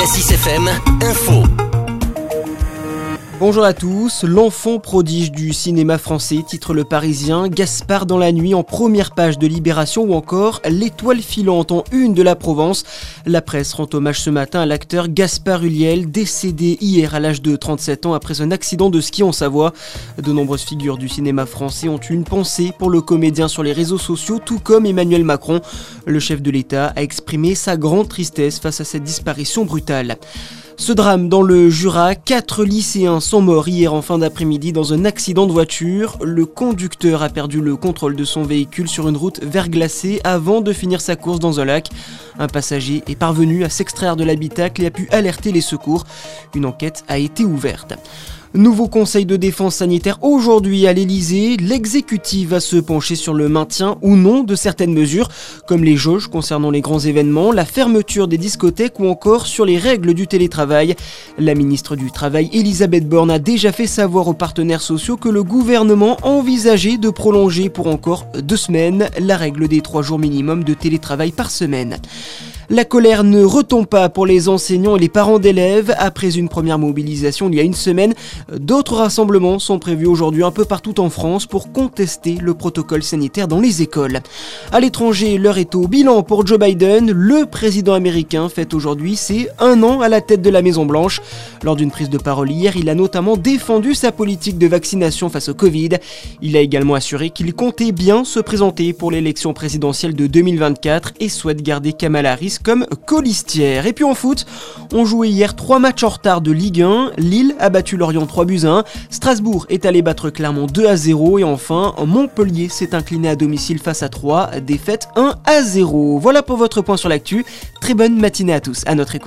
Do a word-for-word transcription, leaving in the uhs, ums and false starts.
six F M, info. Bonjour à tous, l'enfant prodige du cinéma français, titre Le Parisien, Gaspard dans la nuit en première page de Libération ou encore L'étoile filante en une de la Provence. La presse rend hommage ce matin à l'acteur Gaspard Ulliel, décédé hier à l'âge de trente-sept ans après un accident de ski en Savoie. De nombreuses figures du cinéma français ont eu une pensée pour le comédien sur les réseaux sociaux, tout comme Emmanuel Macron. Le chef de l'État a exprimé sa grande tristesse face à cette disparition brutale. Ce drame dans le Jura, quatre lycéens sont morts hier en fin d'après-midi dans un accident de voiture. Le conducteur a perdu le contrôle de son véhicule sur une route verglacée avant de finir sa course dans un lac. Un passager est parvenu à s'extraire de l'habitacle et a pu alerter les secours. Une enquête a été ouverte. Nouveau conseil de défense sanitaire aujourd'hui à l'Elysée. L'exécutif va se pencher sur le maintien ou non de certaines mesures, comme les jauges concernant les grands événements, la fermeture des discothèques ou encore sur les règles du télétravail. La ministre du Travail, Elisabeth Borne, a déjà fait savoir aux partenaires sociaux que le gouvernement envisageait de prolonger pour encore deux semaines la règle des trois jours minimum de télétravail par semaine. La colère ne retombe pas pour les enseignants et les parents d'élèves. Après une première mobilisation il y a une semaine, d'autres rassemblements sont prévus aujourd'hui un peu partout en France pour contester le protocole sanitaire dans les écoles. À l'étranger, l'heure est au bilan pour Joe Biden. Le président américain fête aujourd'hui ses un an à la tête de la Maison-Blanche. Lors d'une prise de parole hier, il a notamment défendu sa politique de vaccination face au Covid. Il a également assuré qu'il comptait bien se présenter pour l'élection présidentielle de deux mille vingt-quatre et souhaite garder Kamala Harris comme colistière. Et puis en foot, on jouait hier trois matchs en retard de Ligue un. Lille a battu Lorient trois buts à un. Strasbourg est allé battre Clermont deux à zéro. Et enfin, Montpellier s'est incliné à domicile face à Troyes. Défaite un à zéro. Voilà pour votre point sur l'actu. Très bonne matinée à tous. À notre écoute.